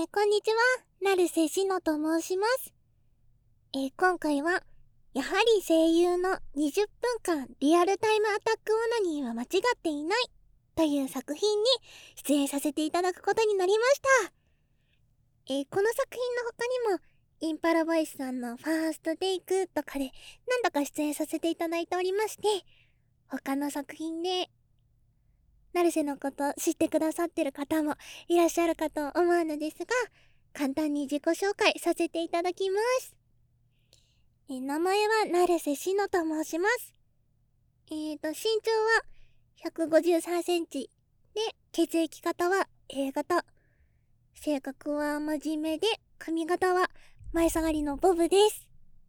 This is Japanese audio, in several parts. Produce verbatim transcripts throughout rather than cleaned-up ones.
ー、こんにちは。成瀬しのと申します。えー、今回は、やはり声優のにじゅっぷんかんリアルタイムアタックオナニーは間違っていないという作品に出演させていただくことになりました。えー、この作品の他にも、インパラボイスさんのファーストテイクとかで何度か出演させていただいておりまして、他の作品で、成瀬のこと知ってくださってる方もいらっしゃるかと思うのですが、簡単に自己紹介させていただきます。え名前は成瀬しのと申します。えーと、身長はひゃくごじゅうさんセンチで、血液型は A 型。性格は真面目で、髪型は前下がりのボブです。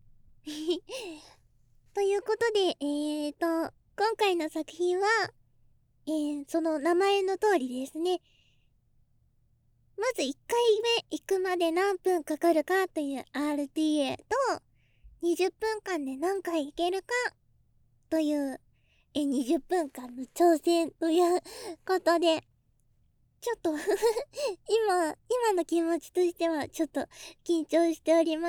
ということで、えーと、今回の作品は、えー、その名前の通りですね。まずいっかいめ行くまで何分かかるかという アールティーエー と、にじゅっぷんかんで何回行けるかというえにじゅっぷんかんの挑戦ということで、ちょっと今今の気持ちとしてはちょっと緊張しております。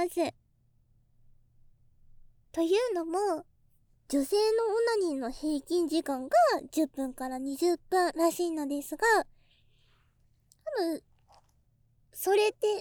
というのも、女性のオナニーの平均時間がじゅっぷんからにじゅっぷんらしいのですが、多分それって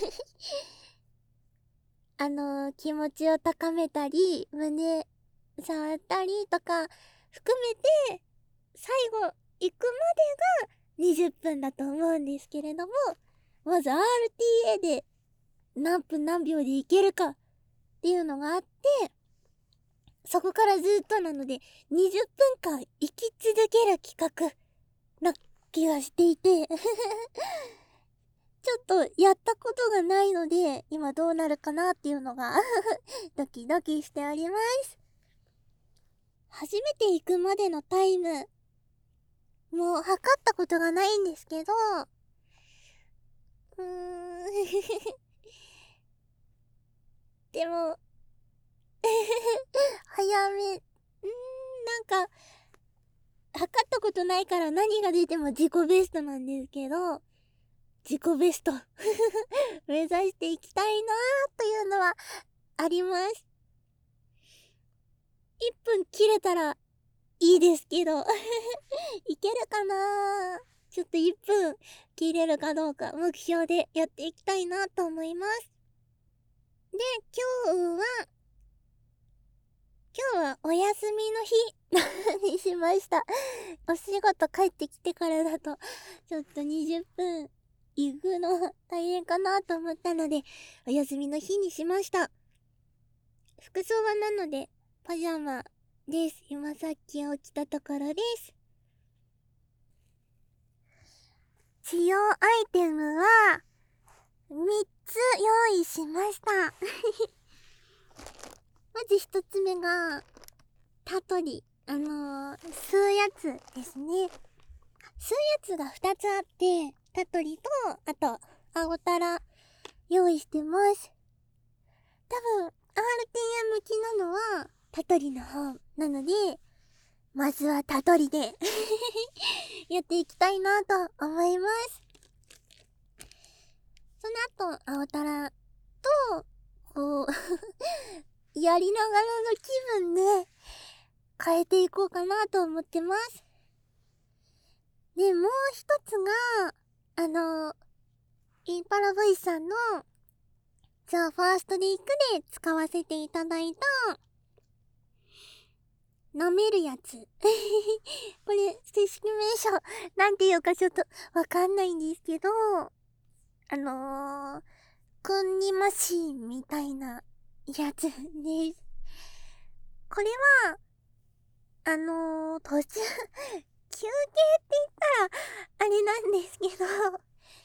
あのー、気持ちを高めたり胸触ったりとか含めて最後行くまでがにじゅっぷんだと思うんですけれども、まず アールティーエー で何分何秒で行けるかっていうのがあって、そこからずっとなのでにじゅっぷんかん生き続ける企画な気がしていてちょっとやったことがないので今どうなるかなっていうのがドキドキしております。初めて行くまでのタイムもう測ったことがないんですけど、うーんでも早め、んーなんか測ったことないから何が出ても自己ベストなんですけど、自己ベスト目指していきたいなーというのはあります。いっぷん切れたらいいですけどいけるかなー。ちょっといっぷん切れるかどうか目標でやっていきたいなと思います。で、今日は今日はお休みの日にしました。お仕事帰ってきてからだとちょっとにじゅっぷん行くの大変かなと思ったので、お休みの日にしました。服装はなのでパジャマです。今さっき起きたところです。使用アイテムはみっつ用意しましたまずひとつめがタトリ、あのー、吸うやつですね。吸うやつがふたつあって、タトリとあと青タラ用意してます。多分 アールティーエー 向きなのはタトリの方なので、まずはタトリでやっていきたいなと思います。その後青タラとこうやりながらの気分で変えていこうかなと思ってます。で、もう一つがあのインパラボイスさんのザ・ファーストで行くで使わせていただいた舐めるやつこれ正式名称なんていうかちょっとわかんないんですけど、あのー、くんにマシーンみたいなやつです。これはあのー、途中休憩って言ったらあれなんですけど、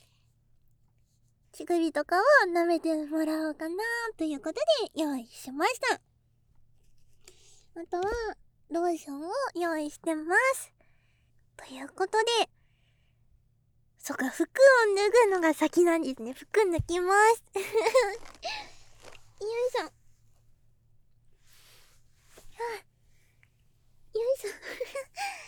乳首とかを舐めてもらおうかなということで用意しました。あとはローションを用意してます。ということで、そっか、服を脱ぐのが先なんですね。服脱きますよいしょ、はあ、よいしょ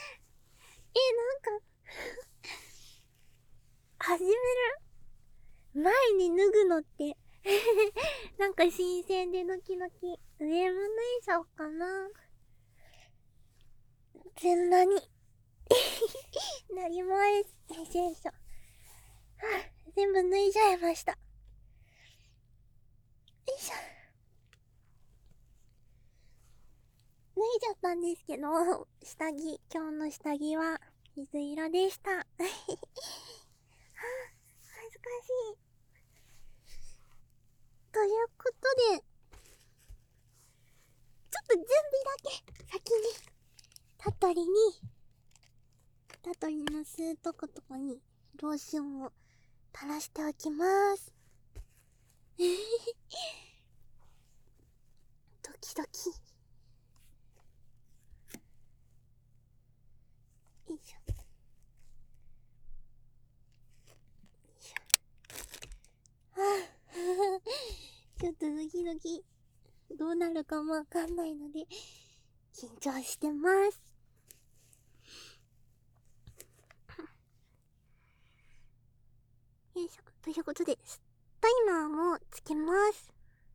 え、なんか始める前に脱ぐのってなんか新鮮でドキドキ。上も脱いじゃおうかな。全裸になります。よいしょよいしょ。はあ、全部脱いじゃいました。よいしょ。脱いじゃったんですけど、下着、今日の下着は水色でした。はあ、恥ずかしい。ということで、ちょっと準備だけ先にタトリにタトリの吸うとことかにローションを垂らしておきます。ドキドキ。よいしょよいしょ。はあちょっとドキドキどうなるかもわかんないので緊張してます。よいしょ。ということでタイマーもつけます。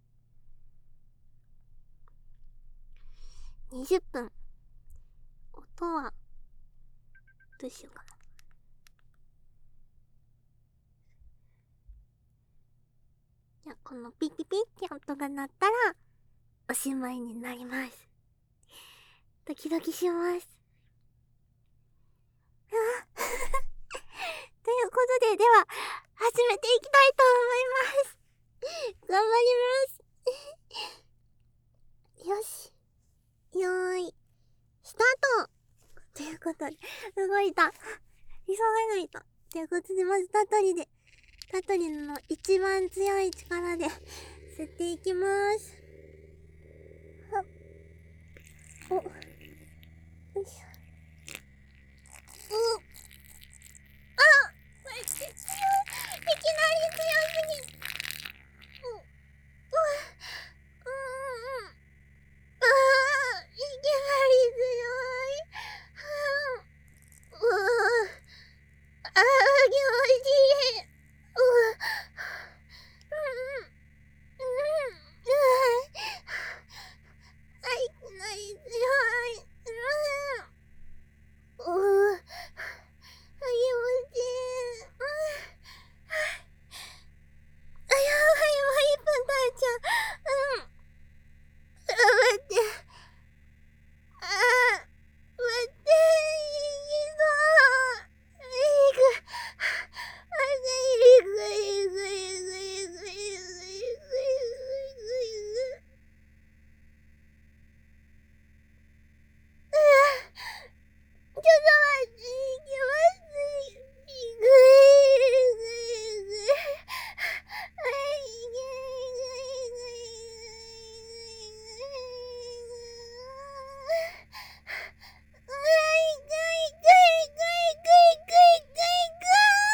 にじゅっぷん。音はどうしようかな。じゃあこのピピピって音が鳴ったらおしまいになります。ドキドキします。あということで、では始めていきたいと思います。頑張りますよし、よーいスタートということで、動いた。急がないと。ということで、まずタトリでタトリの一番強い力で吸っていきます。お、よいしょ。お、あ、これ強い。いきなり強すぎ。う、う、う、うん、うん。ああ、いきなり強い。う、う、ああ、気持ちいい。う、うん、うん、うん。あ、いきなり強い。うん。う、あ、気持ちいい。うん。あ、やばい、もういっぷん経っちゃう。うん。あ、待って。ああ、待って、いきそう。いく。あ、いく、いく、いく、いく、いく、いく、いく、いく、いく、いく。ああ、ちょっと待って、いきます。いく、いく、いく、いく。あ、いけ、いけ、いけ、いけ、いけ。あ、いく、いく、いく、いく、いく、いく、いく。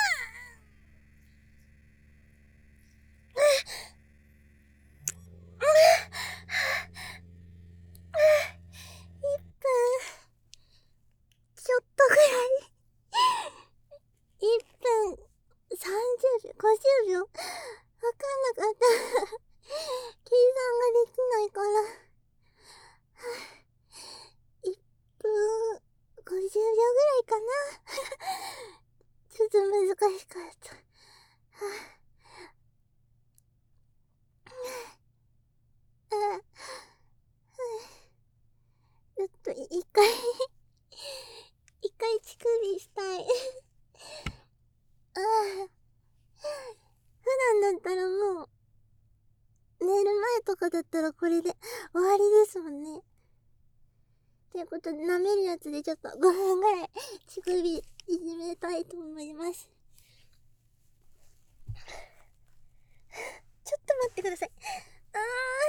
いっぷんちょっとぐらいいっぷんさんじゅうびょうごじゅうびょうわかんなかった計算ができないからいっぷんごじゅうびょうぐらいかなちょっと難しかったあちょっと一回一回乳首したいああ普段だったらもう寝る前とかだったらこれで終わりですもんね。ということで舐めるやつでちょっとごふんぐらい乳首いじめたいと思います。ちょっと待ってください。あ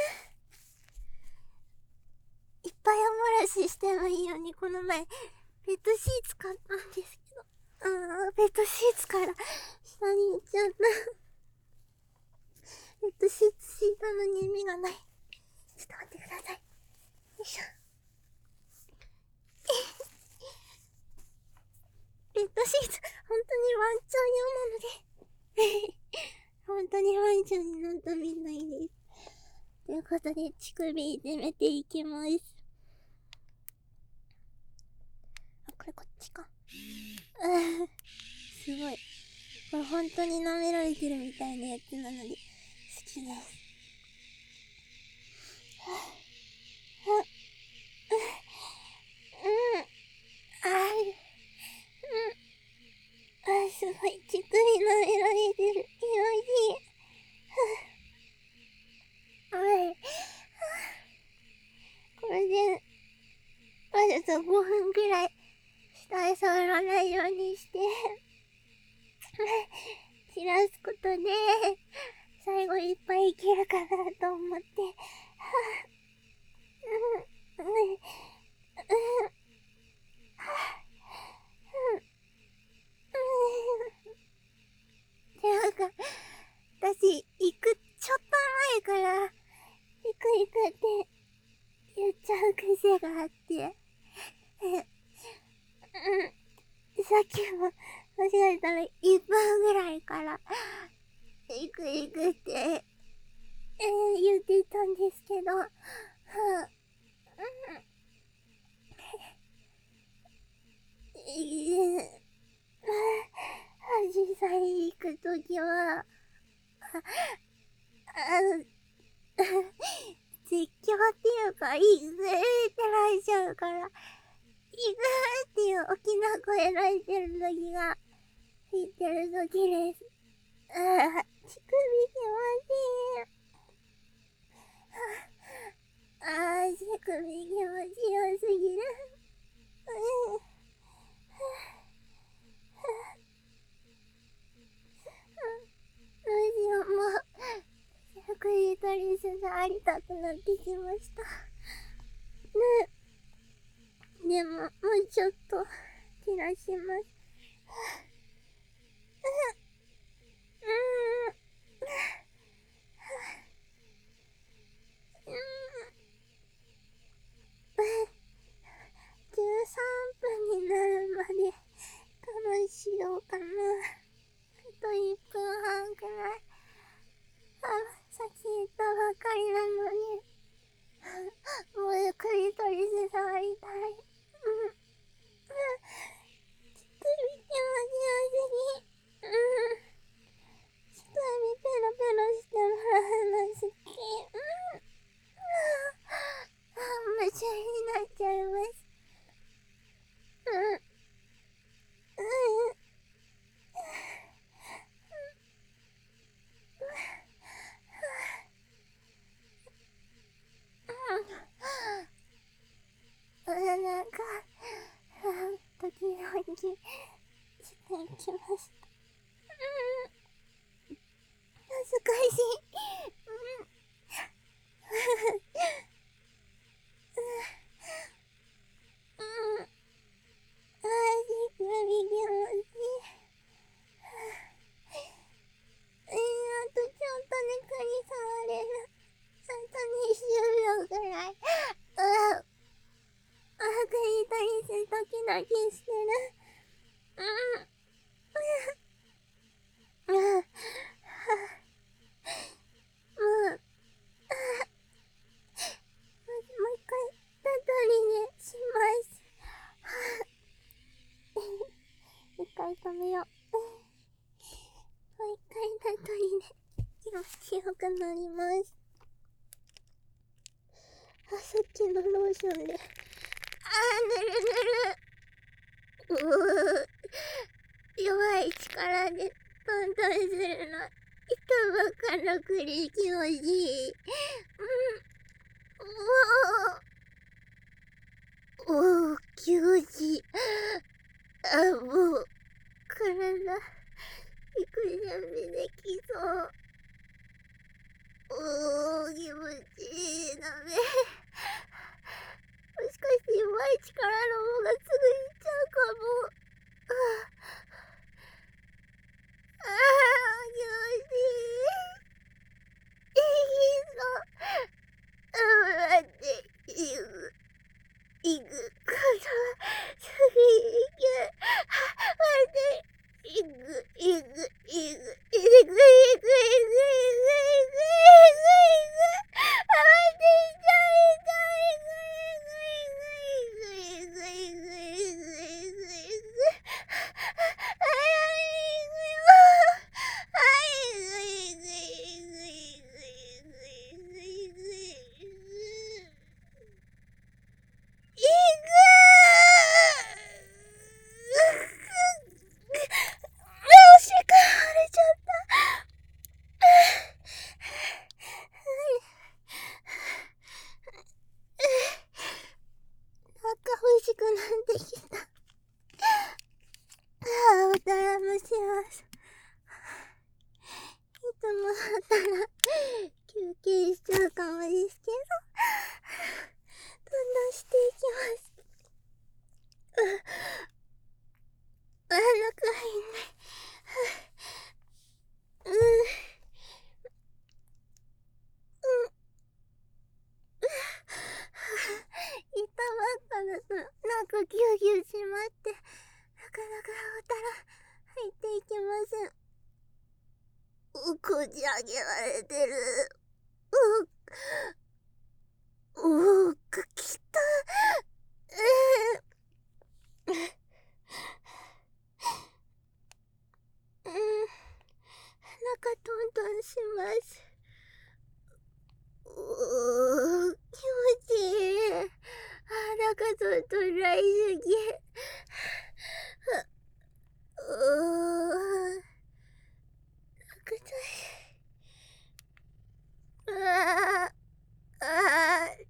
ーいっぱいおもらししてもいいようにこの前ペットシーツ買ったんですけどあーペットシーツから下に行っちゃったペットシーツ敷いたのに意味がない。ちょっと待ってください。よいしょ。ペットシーツ、本当にワンちゃん用なので本本当にマンションになったみたいです。ということで、乳首攻めていきます。あ、これこっちか。すごい。これ本当に舐められてるみたいなやつなので、好きです。うん。あー、うん。あ、すごい。乳首舐められてる。気持ちいい。はい。これで、わざとごふんくらい、下へ触らないようにして、散らすことで、最後いっぱいいけるかなと思って、うん、うん、うん、うん、で、なんか、私、行くちょっと前から、行く行くって言っちゃう癖があって、うん、さっきも間違えたらいっぷんぐらいから、行く行くって、えー、言ってたんですけど、はぁ、うん、えー、実際行くときは、あ、あ、絶叫っていうか、いぐーって泣いちゃうから、いぐーっていう大きな声泣いてるときが、弾いてるときです。ああ、乳首気持ちいい。ああ、乳首気持ちよすぎる。うん。どうしよう、もう、クリトリス触りたくなってきました。ね。でも、もうちょっと、切らします。うん。うん。じゅうさんぷんになるまで我慢しようかな。あといっぷんはんくらい。あ、さっき言ったばかりなのに。もうクリトリス触りたい。うん。うん。乳首気持ちよすぎ。うん。乳首ペロペロしてもらうの好き。うん。あ、夢中になっちゃいます。うん。うん。うん。なんか、時々、してきました。うん。恥ずかしい。うん。うん。あー、乳首気持ちいい。えー、あとちょっとでクリ触れる。あとにじゅうびょうくらい。うん。あ、クリトリスドキドキしてる。うん。うん。もう、もう一回、たとりでします。一回止めよう。もう一回たとりで気持ちよくなります。あ、さっきのローションで。あー、ぬるぬる。うー。弱い力でトントンするの。板ばっかのクリ気持ちいい。うん。おー。おー、気持ちいい。あ、もう、体、びっくり準備できそう。おー、気持ちいいだね。もしかして弱い力の方がすぐいっちゃうかも。ああ、気持ちいい。いいぞ。あ、待って、いぐ、いぐ、この、すぐいけ。待って、いぐ、いぐ、いぐ、いぐ、いぐ、いぐ。 ったら休憩しちゃうかもですけど、どんどんしていきます。あ、あ、なんか入んない。うん、うん、痛まったです。なんかギュウギュウしまって、なかなかおたら入っていきません。う、こじ上げられてる。う、うー、く、きた。えー、うん、中トントンします。うー、気持ちいい。あ、中トントン大好き。うー、中トン、うわー、あー、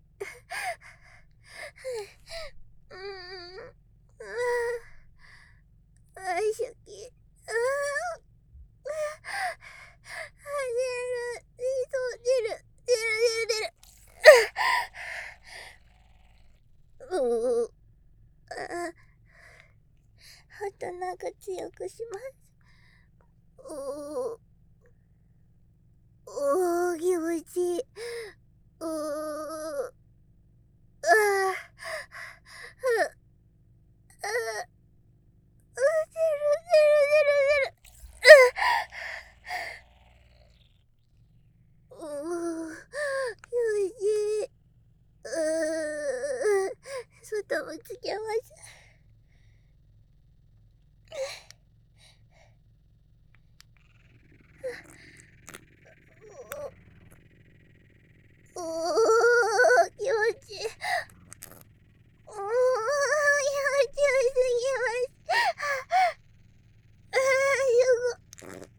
うーん、うわー、あいしょき、うわー、あ、出る、そう、出る、出る、出る、出る。うー、あ、あとなんか強くします。うー、おー、気持ちいい。うー、あー、ふ、あ、う、出る、出る、出る、出る。うー、気持ちいい。うー、外もつけます。おー、気持ちいい。おー、気持ちよすぎます。あー、すごい。うーん、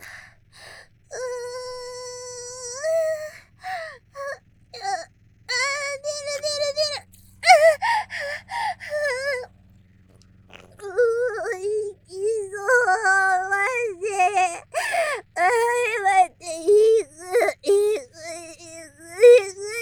あ、あ、あー、出る出る出る。うー、いきそう、マジで。あー、待って、いく、いく、いく、いく。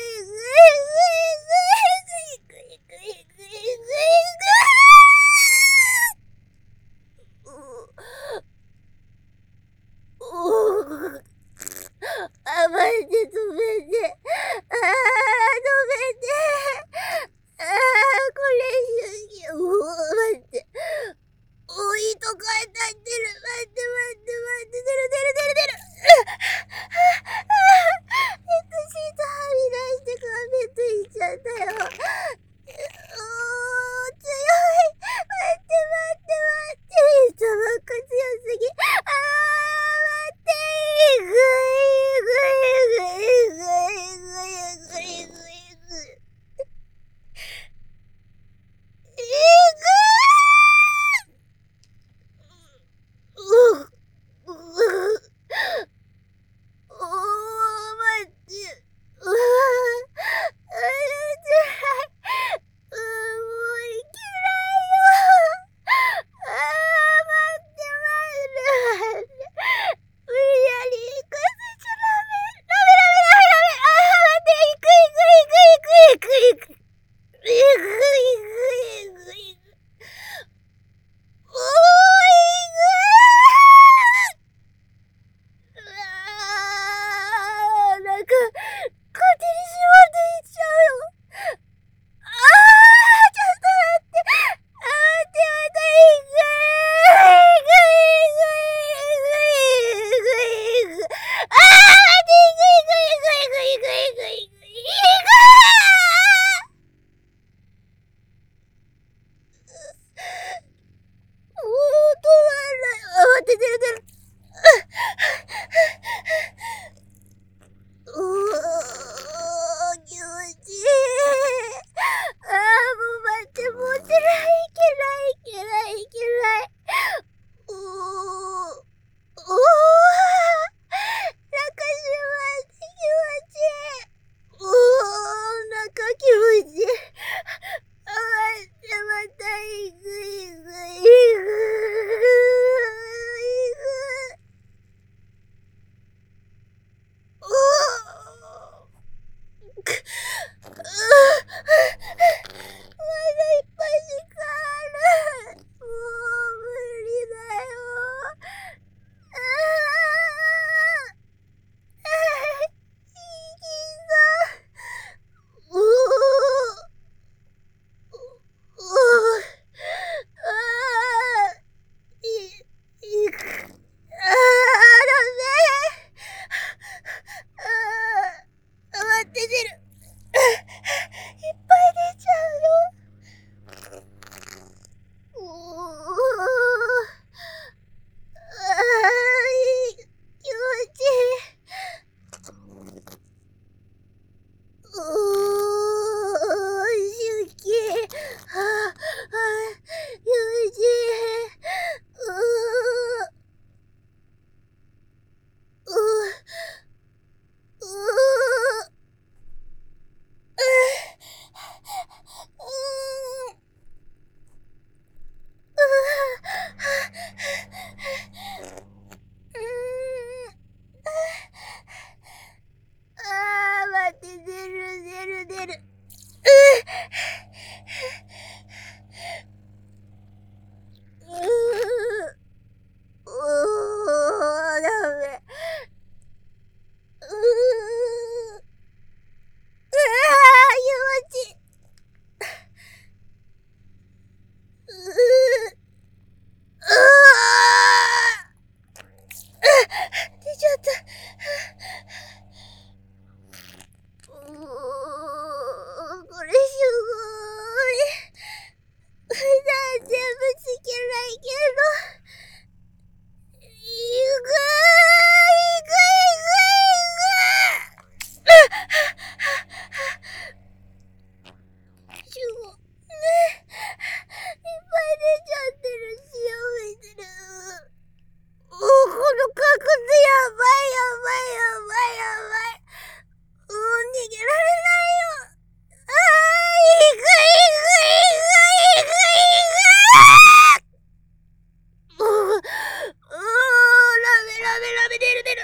る出る出る。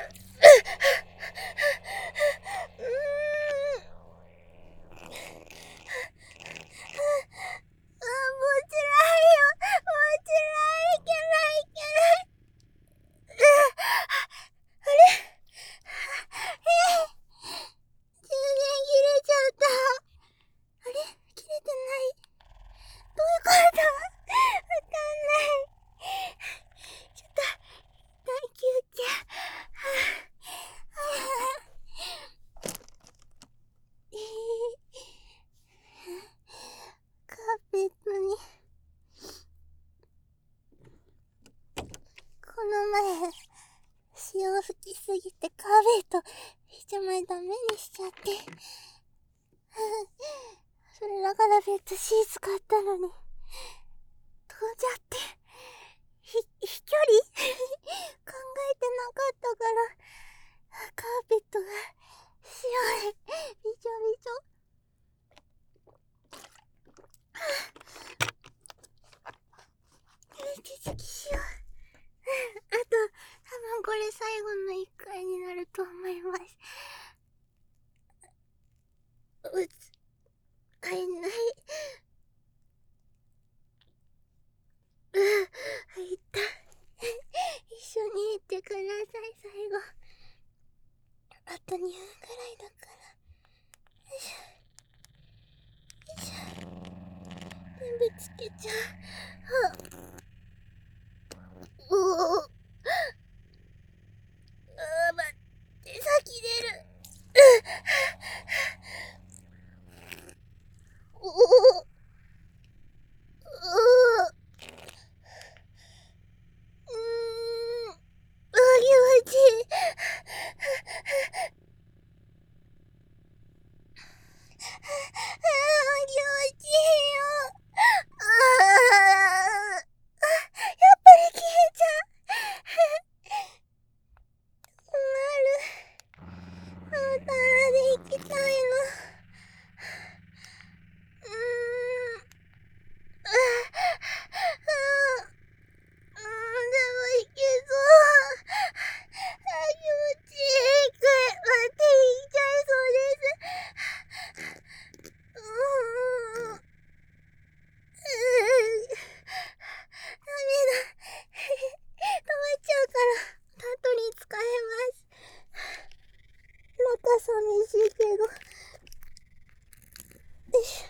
うーん。あ、もう辛いよ。もう辛い。いけないいけない。あれ、えー、充電切れちゃった。あれ、切れてない。どういうこと？わかんない。ちょっと、一旦休憩。はぁ、はぁ、えー、カーペットに、この前、潮吹きすぎてカーペット一枚ダメにしちゃって。それだからベッドシーツ買ったのに、飛んじゃって。ひ、飛距離考えてなかったから、カーペットが白い。びちょびちょ。息つきしよう。あと、多分これ最後の一回になると思います。うつ、会えない。うぅ、入った。一緒に行ってください、最後。あとにふんくらいだから。よいしょ。よいしょ。全部つけちゃう。はっ。おお。あー、待って、先出る。おお。おお。うーん。あ、気持ちいい。ああ、気持ちいいよ。ああ、やっぱり消えちゃう。困る。あんたらで行きたいの。うーん。ああ、うん、でもいけそう。あ、気持ちいい。待って、いっちゃいそうです。うーん。うーん。ダメだ。止まっちゃうから、後に使えます。なんか寂しいけど。よいしょ。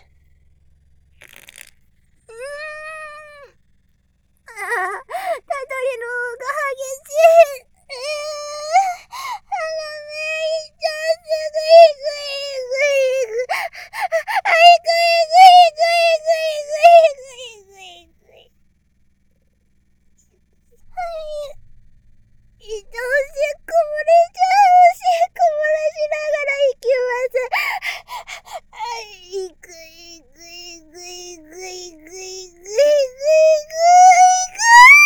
うーん。ああ、たどりの方が激しい。えー、鼻めいちゃう。すぐいぐいぐいぐ。あいぐいぐいぐいぐいぐいぐいぐいぐい。はい。いとおしっこ漏れちゃう。おしっこ漏らしながら行きます。あいぐいぐいぐいぐいぐいぐいぐいぐい。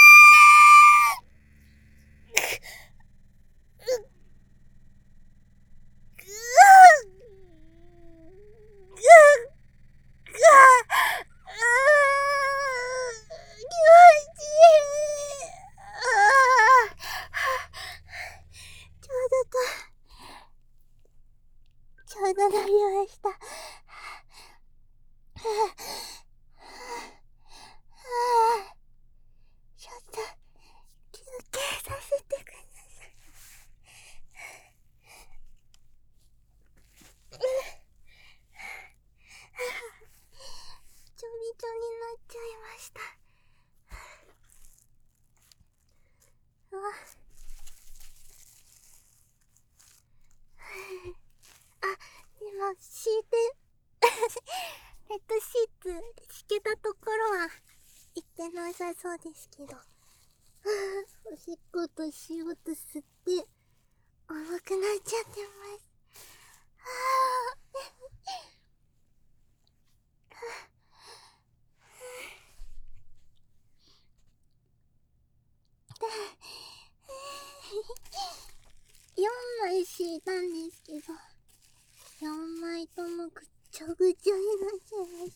ちょうどなりました。はぁ、はぁ、ちょっと休憩させてください。ちょびちょになっちゃいました。うわ。あ、今敷いてペットシーツ敷けたところは行ってなさそうですけど、おしっことしようと吸って重くなっちゃってます。はぁよんまい敷いたんですけど、よんまいともぐっちゃぐちゃになっちゃいました。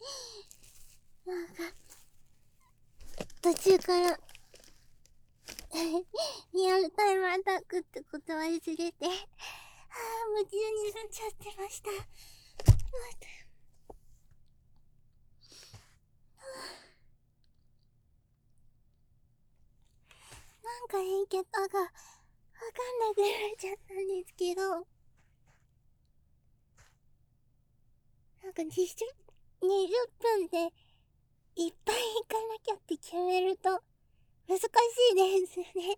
なんか途中からリアルタイムアタックってこと忘れて、はぁ、夢中になっちゃってました。なんか言い方がわかんなくなっちゃったんですけど、なんかにじゅう、にじゅっぷんでいっぱい行かなきゃって決めると難しいですね。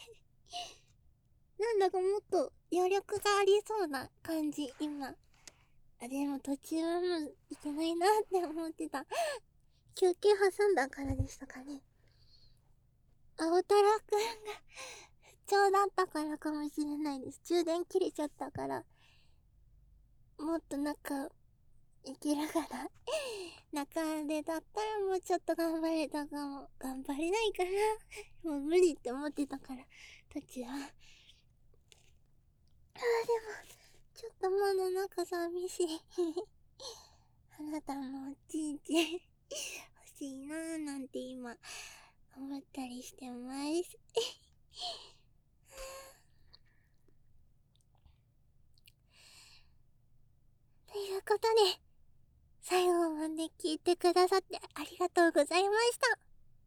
なんだかもっと余力がありそうな感じ、今。あ、でも途中はもういけないなって思ってた。休憩挟んだからでしたかね。青太郎くんが不調だったからかもしれないです。充電切れちゃったから。もっと中、いけるかな。中でだったらもうちょっと頑張れたかも。頑張れないかな。もう無理って思ってたから、途中は。あー、でも、ちょっとまだ中寂しい。あなたもおちんちん欲しいなーなんて今、思ったりしてます。ということで、最後まで聞いてくださってありがとうございました。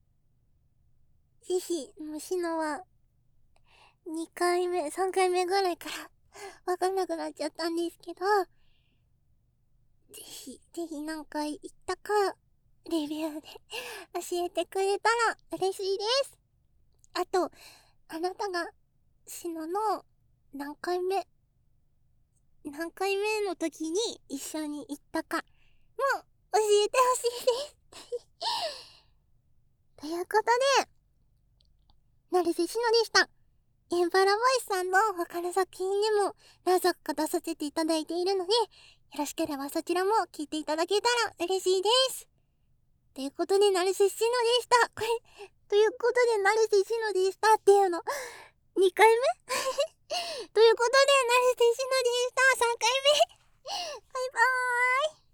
ぜひ、もうシノは、にかいめ、さんかいめぐらいから、わかんなくなっちゃったんですけど、ぜひ、ぜひ何回言ったか、レビューで教えてくれたら嬉しいです。あと、あなたが、シノの何回目、何回目の時に一緒に行ったか、も教えてほしいです。ということで、成瀬シノでした。エンパラボイスさんの他の作品にも何作か出させていただいているので、よろしければそちらも聞いていただけたら嬉しいです。ということで、成瀬シノでした。これ、ということで、成瀬シノでしたっていうの、にかいめということで、成瀬シノでした。さんかいめバイバーイ。